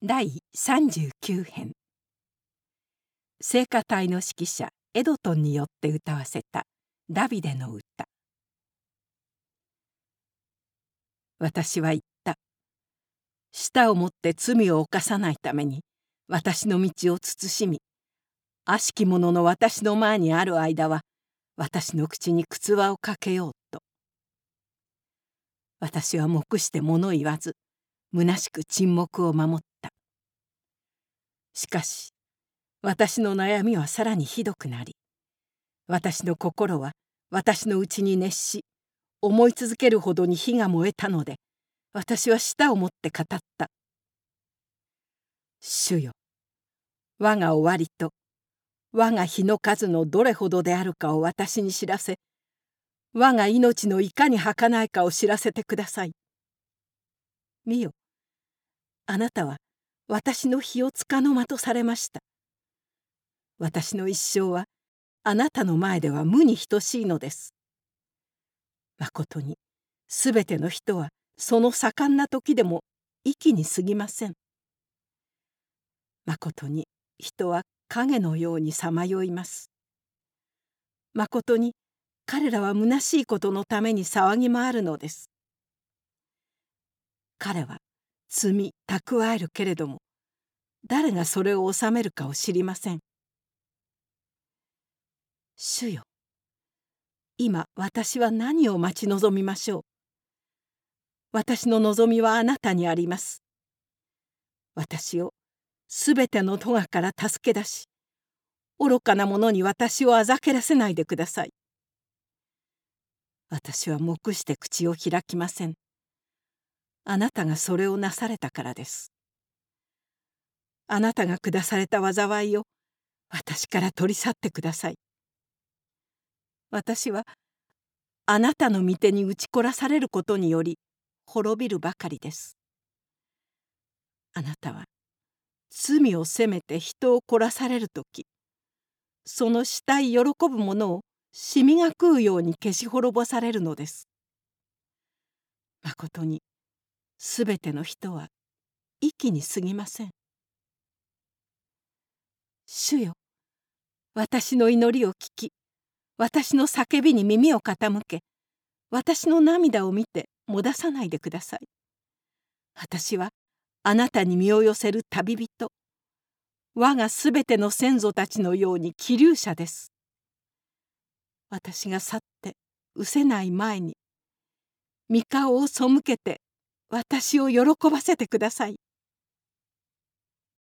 第39編。聖歌隊の指揮者エドトンによって歌わせたダビデの歌。私は言った。舌をもって罪を犯さないために私の道を慎み、悪しき者の私の前にある間は私の口に靴輪をかけようと。私は黙して物言わず、虚しく沈黙を守った。しかし私の悩みはさらにひどくなり、私の心は私のうちに熱し、思い続けるほどに火が燃えたので、私は舌を持って語った。主よ、我が終わりと我が日の数のどれほどであるかを私に知らせ、我が命のいかに儚いかを知らせてください。見よ、あなたは私の日をつかの間とされました。私の一生はあなたの前では無に等しいのです。まことにすべての人はその盛んな時でも息に過ぎません。まことに人は影のようにさまよいます。まことに彼らは虚しいことのために騒ぎ回るのです。彼は罪蓄えるけれども、誰がそれを治めるかを知りません。主よ、今私は何を待ち望みましょう。私の望みはあなたにあります。私をすべての咎から助け出し、愚かな者に私をあざけらせないでください。私は黙して口を開きません。あなたがそれをなされたからです。あなたが下された災いを私から取り去ってください。私はあなたの御手に打ちこらされることにより滅びるばかりです。あなたは罪を責めて人を懲らされるとき、そのしたい喜ぶものをシミが食うように消し滅ぼされるのです。まことにすべての人は息に過ぎません。主よ、私の祈りを聞き、私の叫びに耳を傾け、私の涙を見てもださないでください。私はあなたに身を寄せる旅人、我がすべての先祖たちのように希留者です。私が去って失せない前に、御顔を背けて私を喜ばせてください。